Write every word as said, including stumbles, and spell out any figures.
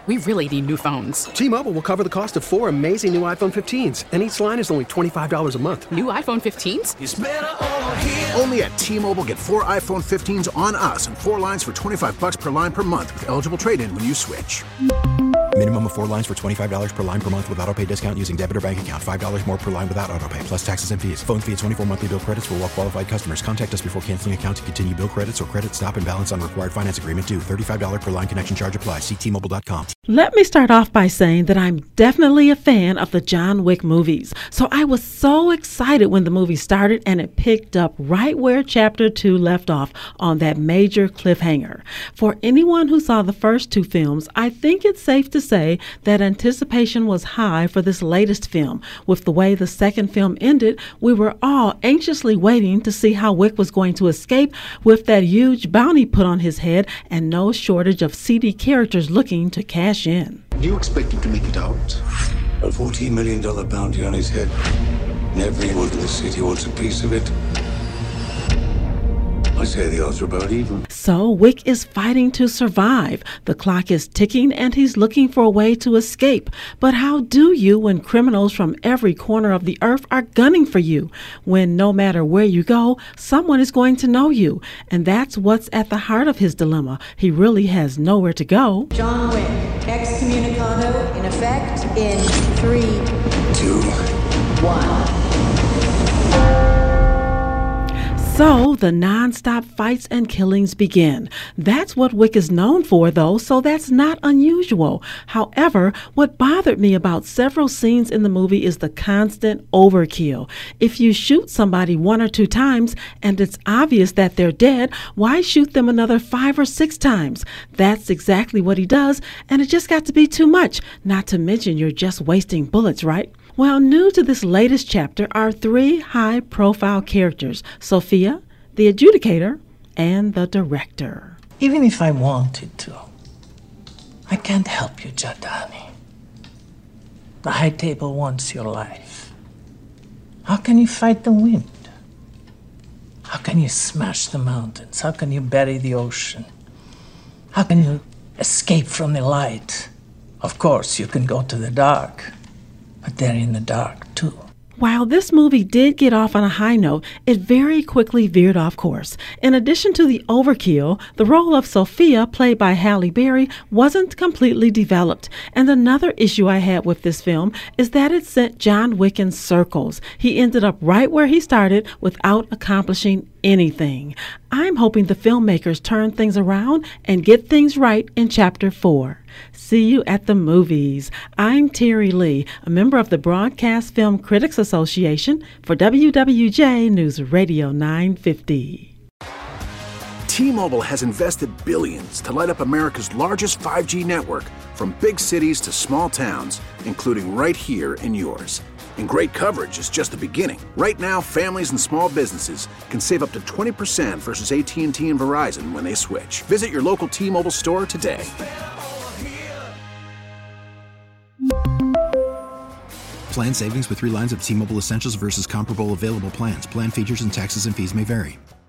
We really need new phones. T-Mobile will cover the cost of four amazing new iPhone fifteens, and each line is only twenty-five dollars a month. New iPhone fifteens? It's better over here. Only at T-Mobile, get four iPhone fifteens on us and four lines for twenty-five dollars per line per month with eligible trade-in when you switch. Minimum of four lines for twenty-five dollars per line per month with autopay discount using debit or bank account. five dollars more per line without autopay, plus taxes and fees. Phone fee at twenty-four monthly bill credits for well-qualified customers. Contact us before canceling account to continue bill credits or credit stop and balance on required finance agreement due. thirty-five dollars per line connection charge applies. See T Mobile dot com. Let me start off by saying that I'm definitely a fan of the John Wick movies. So I was so excited when the movie started and it picked up right where chapter two left off on that major cliffhanger. For anyone who saw the first two films, I think it's safe to say that anticipation was high for this latest film. With the way the second film ended, we were all anxiously waiting to see how Wick was going to escape with that huge bounty put on his head and no shortage of seedy characters looking to cash in. Do you expect him to make it out? A fourteen million dollars bounty on his head. And everyone in the city wants a piece of it. I say the odds are about even. So Wick is fighting to survive. The clock is ticking and he's looking for a way to escape. But how do you when criminals from every corner of the earth are gunning for you? When no matter where you go, someone is going to know you. And that's what's at the heart of his dilemma. He really has nowhere to go. John Wick, excommunicado in effect in three, two, one. So the non-stop fights and killings begin. That's what Wick is known for, though, so that's not unusual. However, what bothered me about several scenes in the movie is the constant overkill. If you shoot somebody one or two times and it's obvious that they're dead, why shoot them another five or six times? That's exactly what he does, and it just got to be too much. Not to mention you're just wasting bullets, right? Well, new to this latest chapter are three high-profile characters, Sophia, the adjudicator, and the director. Even if I wanted to, I can't help you, Jadani. The High Table wants your life. How can you fight the wind? How can you smash the mountains? How can you bury the ocean? How can you escape from the light? Of course, you can go to the dark. But they're in the dark, too. While this movie did get off on a high note, it very quickly veered off course. In addition to the overkill, the role of Sophia, played by Halle Berry, wasn't completely developed. And another issue I had with this film is that it sent John Wick in circles. He ended up right where he started without accomplishing anything. I'm hoping the filmmakers turn things around and get things right in chapter four. See you at the movies. I'm Terry Lee, a member of the Broadcast Film Critics Association for W W J News Radio nine fifty. T-Mobile has invested billions to light up America's largest five G network, from big cities to small towns, including right here in yours. And great coverage is just the beginning. Right now, families and small businesses can save up to twenty percent versus A T and T and Verizon when they switch. Visit your local T-Mobile store today. Plan savings with three lines of T-Mobile Essentials versus comparable available plans. Plan features and taxes and fees may vary.